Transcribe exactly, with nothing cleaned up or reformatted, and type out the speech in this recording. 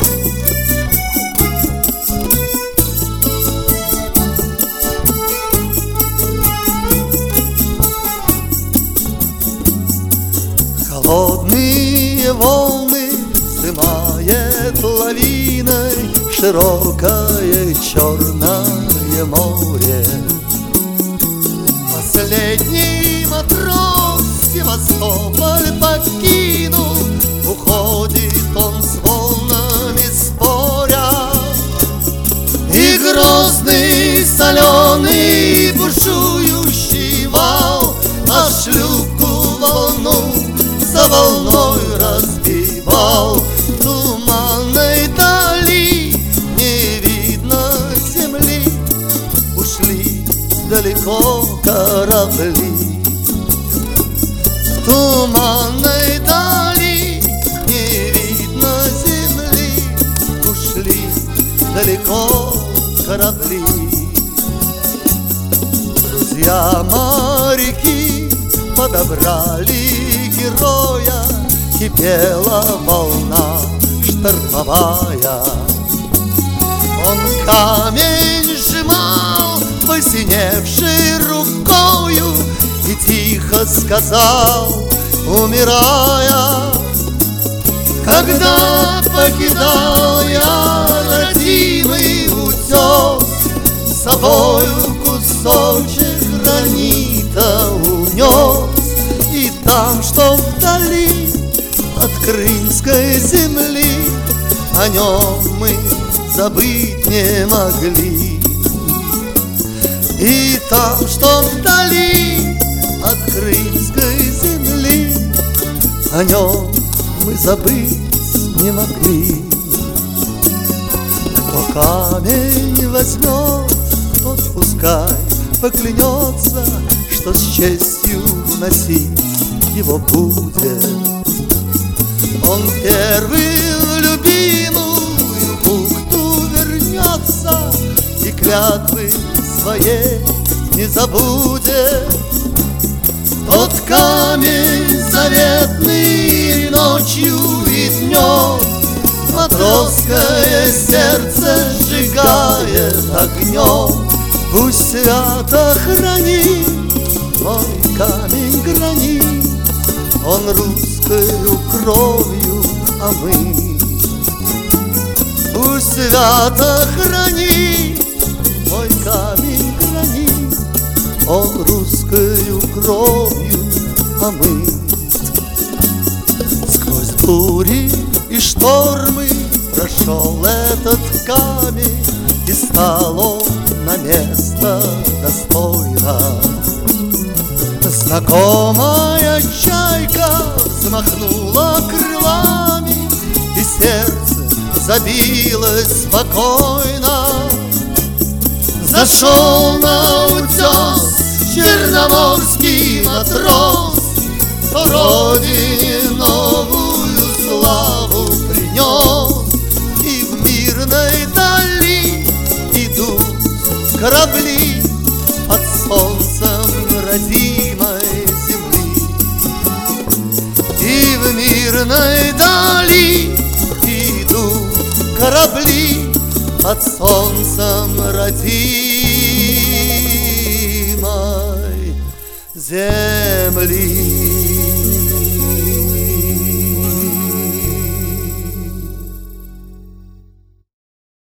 Холодные волны вздымает лавиной широкое черное море. Последний матрос Севастополь покинул, уходит он с волнами споря. И грозный, соленый, бушующий вал на шлюпку волну за волной разбивал. В туманной дали не видно земли, ушли далеко корабли. В туманной дали не видно земли, ушли далеко корабли. Друзья моряки подобрали героя, кипела волна штормовая. Он камень сжимал посиневшей рукою и тихо сказал, умирая: когда покидал я родимый утес, с собою кусочек гранита унес. И там, что вдали от крымской земли, о нем мы забыть не могли. И там, что вдали от крымской земли, о нем мы забыть не могли. Кто камень возьмет, тот пускай поклянется, что с честью носить его будет. Он первый в любимую бухту вернется и клятвы своей не забудет. Тот камень заветный ночью и днем матросское сердце сжигает огнем. Пусть свято хранит мой камень гранит, он русскою кровью омыт. Пусть свято хранит мой камень гранит, он русскою кровью омыт. Сквозь бури и штормы прошел этот камень, и стал он на место достойно. Знакомая чайка взмахнула крылами, и сердце забилось спокойно. Зашел на утес черноморский матрос, то родине новую славу принес. И в мирной дали идут корабли под солнцем родимой земли. И в мирной дали идут корабли под солнцем родимой земли.